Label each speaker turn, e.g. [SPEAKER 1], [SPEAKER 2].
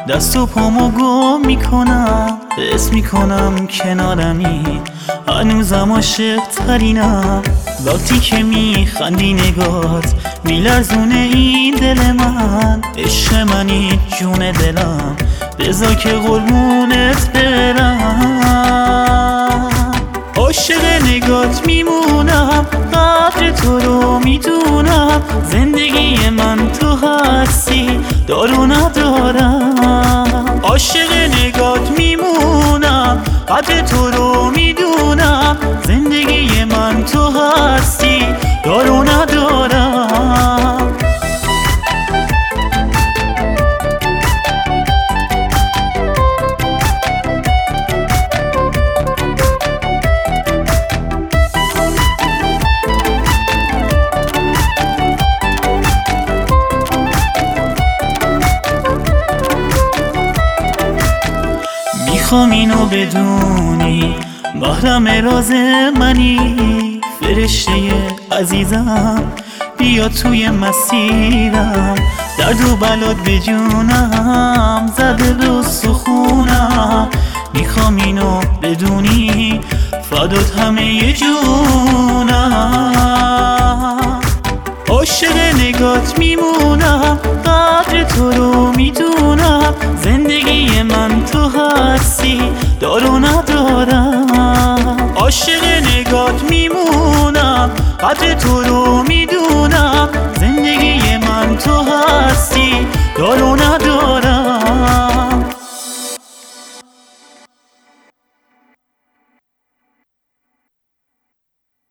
[SPEAKER 1] دست و پامو گم میکنم، حس میکنم کنارمی، هنوزم عاشق ترینم. وقتی که میخندی نگات میلرزونه این دل من، عشق منی جون دلم، بذار که قربونت برم. عاشق نگات میمونم، قدر تو رو میدونم، زندگی من تو هستی، دارو ندارم. عاشق نگات میمونم، قدر تو رو میدونم، زندگی من تو هستی، دارو ندارم. میخوام اینو بدونی، محرم راز منی، فرشته عزیزم بیا توی مسیرم، درد و بلات بجونم، زده به استخونم. میخوام اینو بدونی، فدات همه جونم. عاشق نگات میمونم، قدر تو رو میدونم، زندگی من تو هستی، دارو ندارم. عاشق نگات میمونم، قدر تو رو میدونم،